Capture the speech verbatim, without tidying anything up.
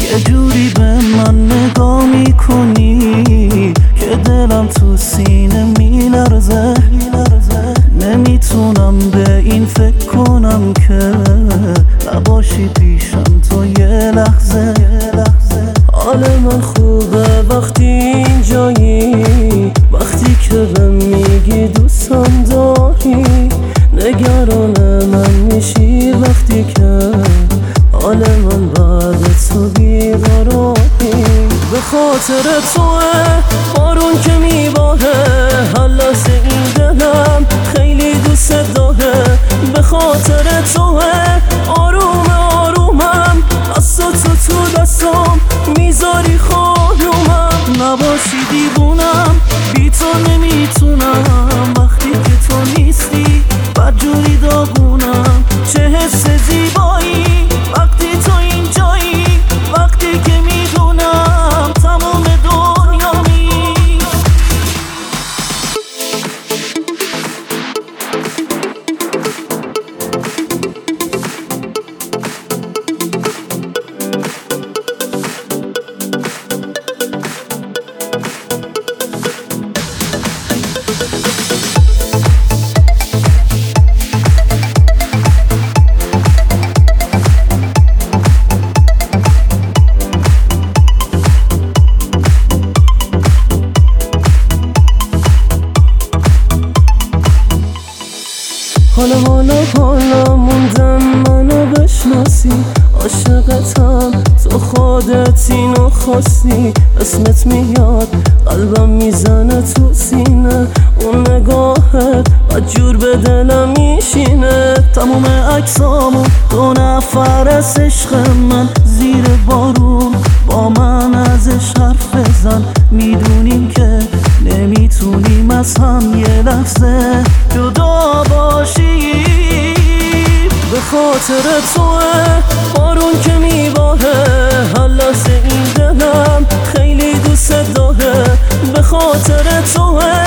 یه جوری به من نگاه میکنی که دلم تو سینه میلرزه. نمیتونم به این فکر کنم که نباشی پیشم تو یه لحظه. حال من خوبه وقتی اینجایی، وقتی که بهم میگی دوستم داری. نگران من میشی وقتی که حال من بعد تو بیقراری. به خاطر توه بارون که میباره، هر لحظه این دلم خیلی دوست داره. به خاطر توه آروم آرومم، دست تو تو دستم میذاری خانومم. نباشی دیوونم بی تو نمیتونم، وقتی که تو نیستی بدجوری داغونم. چه حس زیبایی وقتی تو اینجایی، وقتی که میدونم تمام دنیامی. حالا حالا حالا موندم منو بشناسی، عاشقتم تو خودت اینو خواستی. اسمت میاد قلبم میزنه تو سینه، اون نگاهت بدجور به دلم میشینه. تموم عکسامو دو نفر از عشق من زیر بارون با من ازش حرف بزن. میدونیم که نمیتونیم از هم یه لحظه جدا باشیم. به خاطر توه بارون که میباره، هر لحظه این دلم خیلی دوست داره. به خاطر توه